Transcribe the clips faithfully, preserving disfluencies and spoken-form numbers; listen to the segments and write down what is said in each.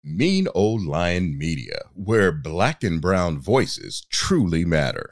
Mean Old Lion Media, where black and brown voices truly matter.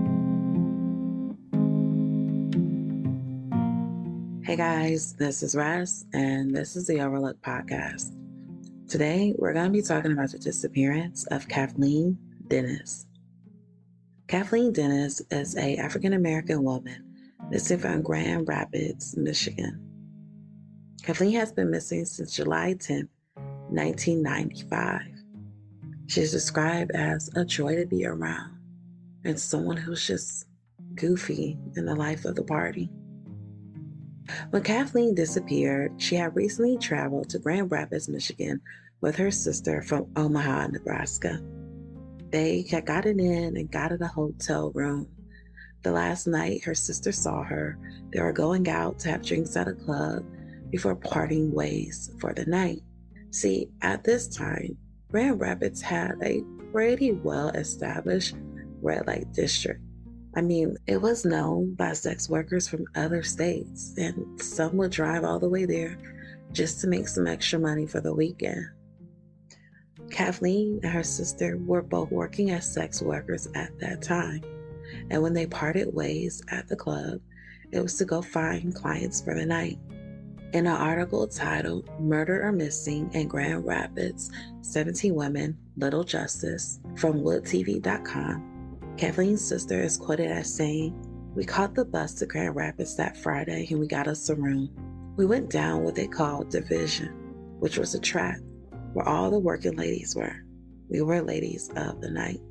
Hey guys, this is Russ, and this is the Overlook Podcast. Today, we're going to be talking about the disappearance of Kathleen Dennis. Kathleen Dennis is an African-American woman missing from Grand Rapids, Michigan. Kathleen has been missing since July tenth, nineteen ninety-five. She's described as a joy to be around and someone who's just goofy in the life of the party. When Kathleen disappeared, she had recently traveled to Grand Rapids, Michigan with her sister from Omaha, Nebraska. They had gotten in and got in a hotel room. The last night her sister saw her, they were going out to have drinks at a club before parting ways for the night. See, at this time, Grand Rapids had a pretty well-established red light district. I mean, it was known by sex workers from other states, and some would drive all the way there just to make some extra money for the weekend. Kathleen and her sister were both working as sex workers at that time, and when they parted ways at the club, it was to go find clients for the night. In an article titled Murder or Missing in Grand Rapids, seventeen Women, Little Justice, from wood t v dot com, Kathleen's sister is quoted as saying, "We caught the bus to Grand Rapids that Friday and we got us a room. We went down what they called Division, which was a track where all the working ladies were. We were ladies of the night."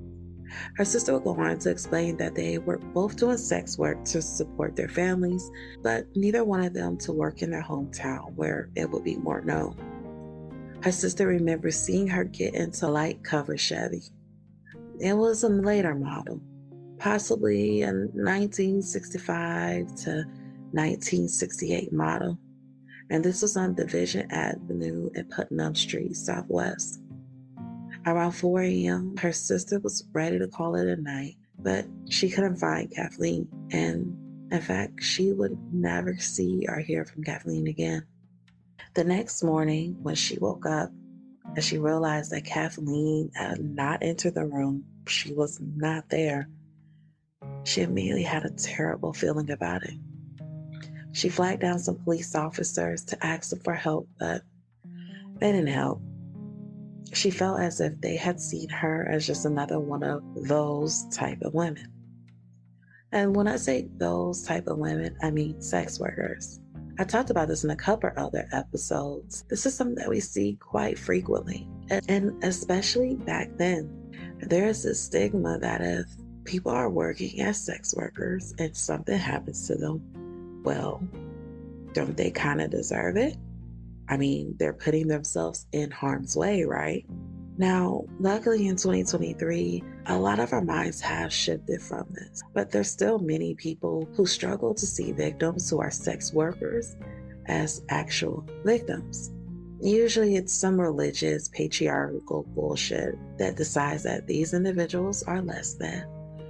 Her sister would go on to explain that they were both doing sex work to support their families, but neither wanted them to work in their hometown where it would be more known. Her sister remembers seeing her get into a light cover Chevy. It was a later model, possibly a nineteen sixty-five to nineteen sixty-eight model, and this was on Division Avenue and Putnam Street, Southwest. Around four a.m., her sister was ready to call it a night, but she couldn't find Kathleen, and in fact, she would never see or hear from Kathleen again. The next morning, when she woke up, and she realized that Kathleen had not entered the room, she was not there, she immediately had a terrible feeling about it. She flagged down some police officers to ask them for help, but they didn't help. She felt as if they had seen her as just another one of those type of women. And when I say those type of women, I mean sex workers. I talked about this in a couple other episodes. This is something that we see quite frequently. And especially back then, there is this stigma that if people are working as sex workers and something happens to them, well, don't they kind of deserve it? I mean, they're putting themselves in harm's way, right? Now, luckily in twenty twenty-three, a lot of our minds have shifted from this, but there's still many people who struggle to see victims who are sex workers as actual victims. Usually it's some religious, patriarchal bullshit that decides that these individuals are less than.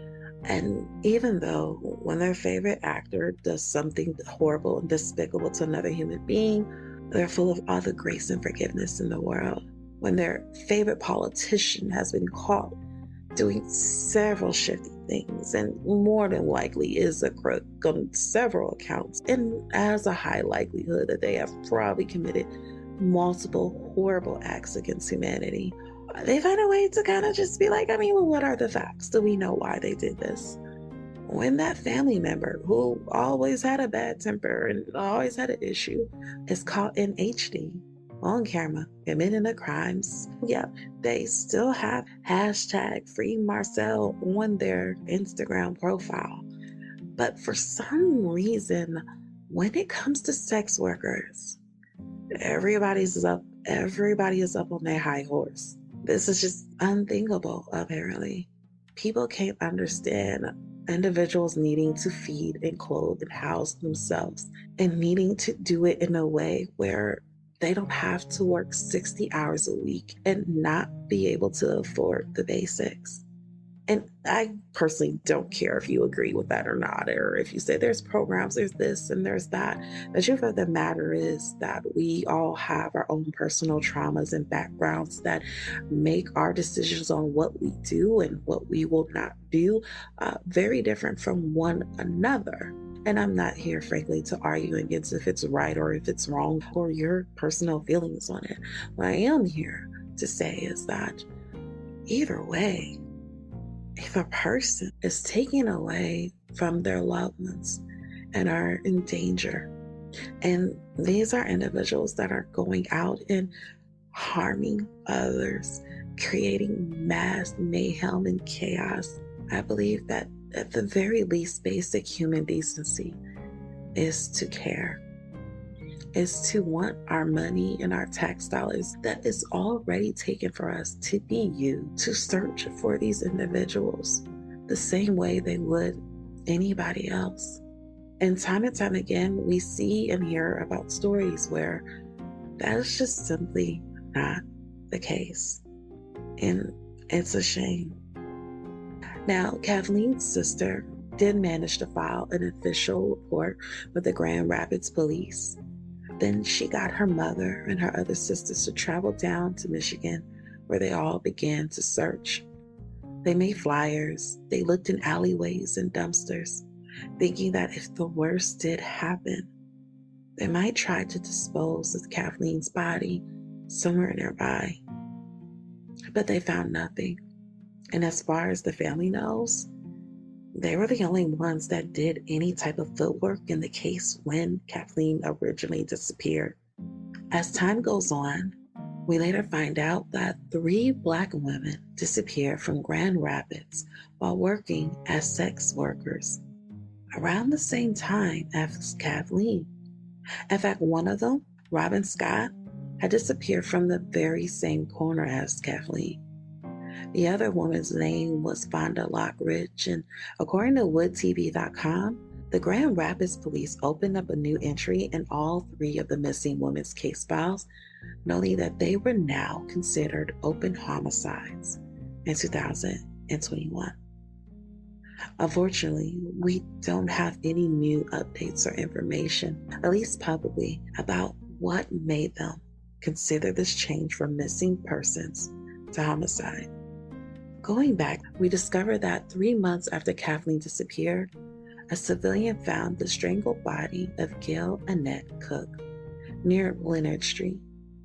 And even though when their favorite actor does something horrible and despicable to another human being, they're full of all the grace and forgiveness in the world. When their favorite politician has been caught doing several shifty things and more than likely is a crook on several accounts and has a high likelihood that they have probably committed multiple horrible acts against humanity, they find a way to kind of just be like, I mean, well, what are the facts? Do we know why they did this? When that family member who always had a bad temper and always had an issue is caught in H D, on camera, committing the crimes, yep, they still have hashtag Free Marcel on their Instagram profile. But for some reason, when it comes to sex workers, everybody's up, everybody is up on their high horse. This is just unthinkable, apparently. People can't understand individuals needing to feed and clothe and house themselves and needing to do it in a way where they don't have to work sixty hours a week and not be able to afford the basics. And I personally don't care if you agree with that or not, or if you say there's programs, there's this and there's that. The truth of the matter is that we all have our own personal traumas and backgrounds that make our decisions on what we do and what we will not do uh, very different from one another. And I'm not here, frankly, to argue against if it's right or if it's wrong or your personal feelings on it. What I am here to say is that either way, if a person is taken away from their loved ones and are in danger, and these are individuals that are going out and harming others, creating mass mayhem and chaos, I believe that at the very least, basic human decency is to care, is to want our money and our tax dollars that is already taken for us to be used to search for these individuals the same way they would anybody else. And time and time again, we see and hear about stories where that is just simply not the case. And it's a shame. Now, Kathleen's sister did manage to file an official report with the Grand Rapids Police. Then she got her mother and her other sisters to travel down to Michigan, where they all began to search. They made flyers, they looked in alleyways and dumpsters, thinking that if the worst did happen, they might try to dispose of Kathleen's body somewhere nearby. But they found nothing. And as far as the family knows, they were the only ones that did any type of footwork in the case when Kathleen originally disappeared. As time goes on, we later find out that three Black women disappeared from Grand Rapids while working as sex workers around the same time as Kathleen. In fact, one of them, Robin Scott, had disappeared from the very same corner as Kathleen. The other woman's name was Vonda Lockridge, and according to Wood T V dot com, the Grand Rapids police opened up a new entry in all three of the missing women's case files, noting that they were now considered open homicides in two thousand twenty-one. Unfortunately, we don't have any new updates or information, at least publicly, about what made them consider this change from missing persons to homicide. Going back, we discovered that three months after Kathleen disappeared, a civilian found the strangled body of Gail Annette Cook near Leonard Street.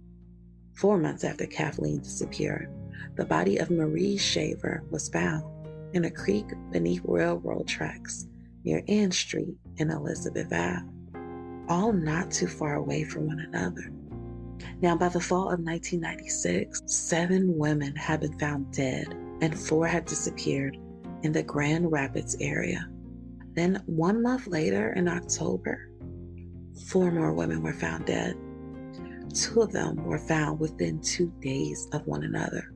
Four months after Kathleen disappeared, the body of Marie Shaver was found in a creek beneath railroad tracks near Ann Street in Elizabeth Ave, all not too far away from one another. Now, by the fall of nineteen ninety-six, seven women had been found dead and four had disappeared in the Grand Rapids area. Then one month later in October, four more women were found dead. Two of them were found within two days of one another.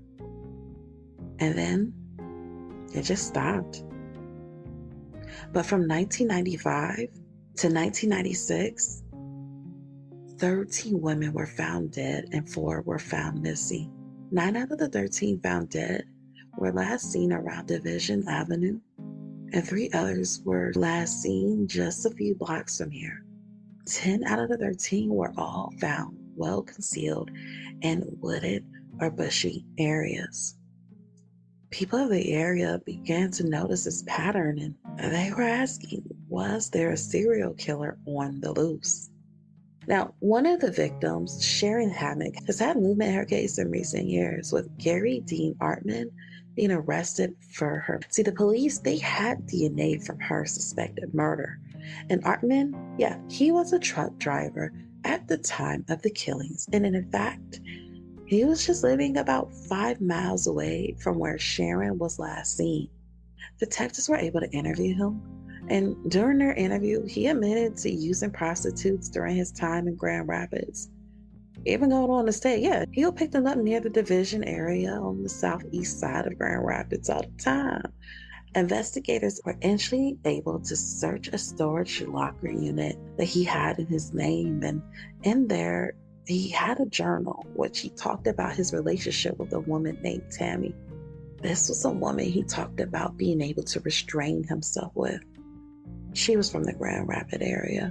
And then it just stopped. But from nineteen ninety-five to nineteen ninety-six, thirteen women were found dead and four were found missing. Nine out of the thirteen found dead were last seen around Division Avenue, and three others were last seen just a few blocks from here. Ten out of the thirteen were all found well concealed in wooded or bushy areas. People of the area began to notice this pattern, and they were asking, was there a serial killer on the loose? Now, one of the victims, Sharon Hammock, has had movement in her case in recent years, with Gary Dean Artman being arrested for her. See, the police, they had D N A from her suspected murder. And Artman, yeah, he was a truck driver at the time of the killings. And in fact, he was just living about five miles away from where Sharon was last seen. Detectives were able to interview him, and during their interview, he admitted to using prostitutes during his time in Grand Rapids. Even going on to say, yeah, he'll pick them up near the Division area on the southeast side of Grand Rapids all the time. Investigators were eventually able to search a storage locker unit that he had in his name, and in there, he had a journal which he talked about his relationship with a woman named Tammy. This was a woman he talked about being able to restrain himself with. She was from the Grand Rapids area.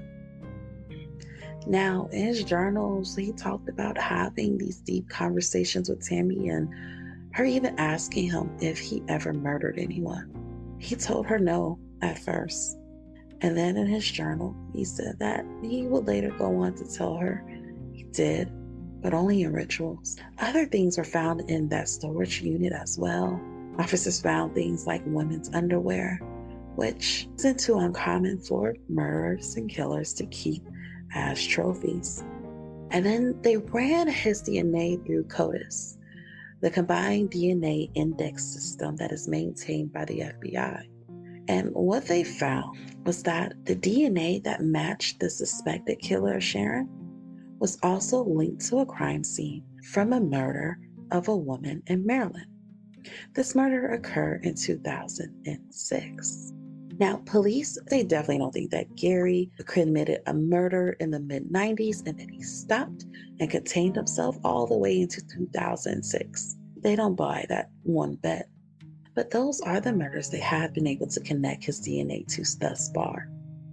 Now, in his journals, he talked about having these deep conversations with Tammy and her even asking him if he ever murdered anyone. He told her no at first. And then in his journal, he said that he would later go on to tell her he did, but only in rituals. Other things were found in that storage unit as well. Officers found things like women's underwear, which isn't too uncommon for murderers and killers to keep as trophies. And then they ran his D N A through CODIS, the combined D N A index system that is maintained by the F B I. And what they found was that the D N A that matched the suspected killer of Sharon was also linked to a crime scene from a murder of a woman in Maryland. This murder occurred in two thousand six. Now, police, they definitely don't think that Gary committed a murder in the mid nineties and then he stopped and contained himself all the way into two thousand six. They don't buy that one bit. But those are the murders they have been able to connect his D N A to thus far.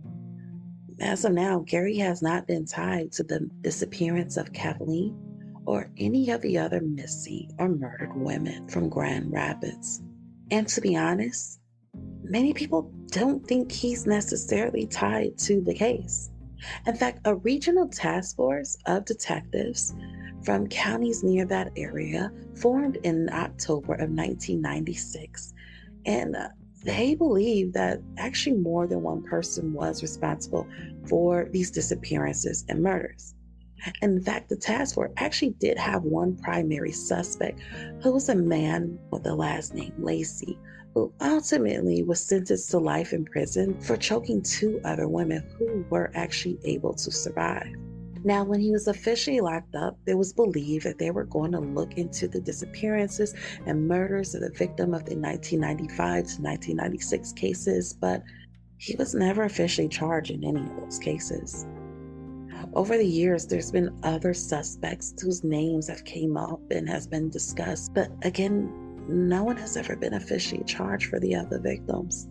As of now, Gary has not been tied to the disappearance of Kathleen or any of the other missing or murdered women from Grand Rapids. And to be honest, many people don't think he's necessarily tied to the case. In fact, a regional task force of detectives from counties near that area formed in October of nineteen ninety-six. And uh, they believe that actually more than one person was responsible for these disappearances and murders. In fact, the task force actually did have one primary suspect who was a man with the last name Lacey, who ultimately was sentenced to life in prison for choking two other women who were actually able to survive. Now, when he was officially locked up, it was believed that they were going to look into the disappearances and murders of the victim of the nineteen ninety-five to nineteen ninety-six cases, but he was never officially charged in any of those cases. Over the years, there's been other suspects whose names have came up and has been discussed, but again, no one has ever been officially charged for the other victims.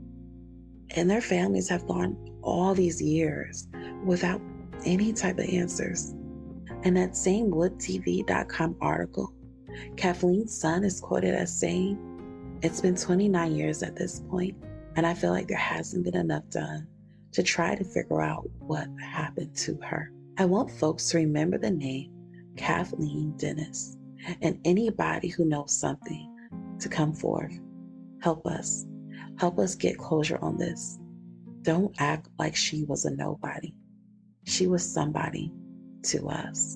And their families have gone all these years without any type of answers. In that same Wood T V dot com article, Kathleen's son is quoted as saying, "It's been twenty-nine years at this point, and I feel like there hasn't been enough done to try to figure out what happened to her. I want folks to remember the name Kathleen Dennis, and anybody who knows something to come forth. Help us. Help us get closure on this. Don't act like she was a nobody. She was somebody to us."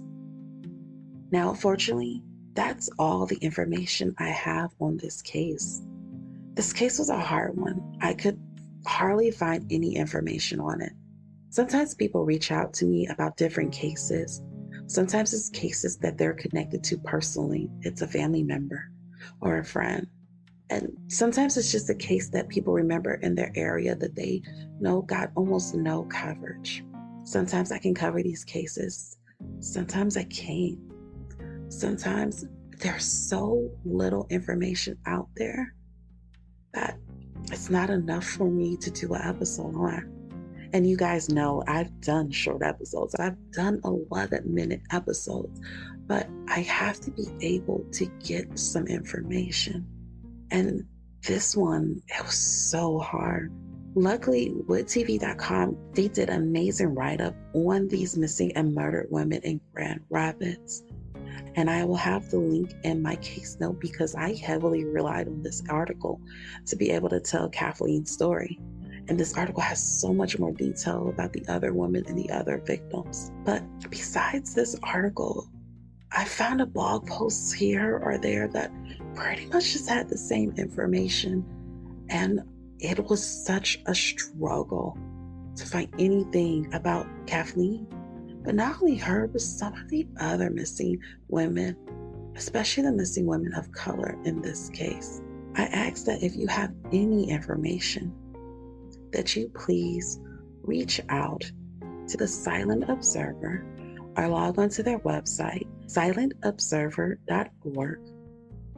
Now, unfortunately, that's all the information I have on this case. This case was a hard one. I could hardly find any information on it. Sometimes people reach out to me about different cases. Sometimes it's cases that they're connected to personally. It's a family member or a friend. And sometimes it's just a case that people remember in their area that they know got almost no coverage. Sometimes I can cover these cases. Sometimes I can't. Sometimes there's so little information out there that it's not enough for me to do an episode on. And you guys know I've done short episodes. I've done eleven minute episodes, but I have to be able to get some information. And this one, it was so hard. Luckily, Wood T V dot com, they did an amazing write-up on these missing and murdered women in Grand Rapids. And I will have the link in my case note because I heavily relied on this article to be able to tell Kathleen's story. And this article has so much more detail about the other women and the other victims. But besides this article, I found a blog post here or there that pretty much just had the same information. And it was such a struggle to find anything about Kathleen, but not only her, but some of the other missing women, especially the missing women of color in this case. I ask that if you have any information, that you please reach out to the Silent Observer or log on to their website, silent observer dot org,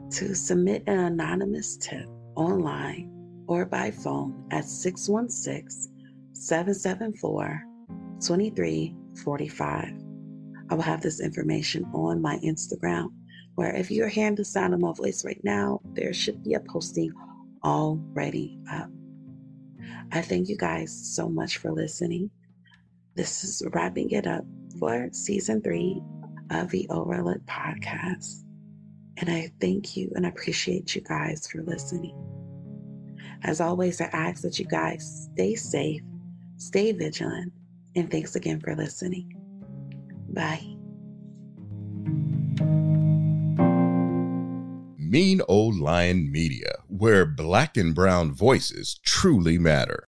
to submit an anonymous tip online or by phone at six one six, seven seven four, two three four five. I will have this information on my Instagram, where if you're hearing the sound of my voice right now, there should be a posting already up. I thank you guys so much for listening. This is wrapping it up for season three of the Overlook podcast. And I thank you and appreciate you guys for listening. As always, I ask that you guys stay safe, stay vigilant, and thanks again for listening. Bye. Mean Old Lion Media, where black and brown voices truly matter.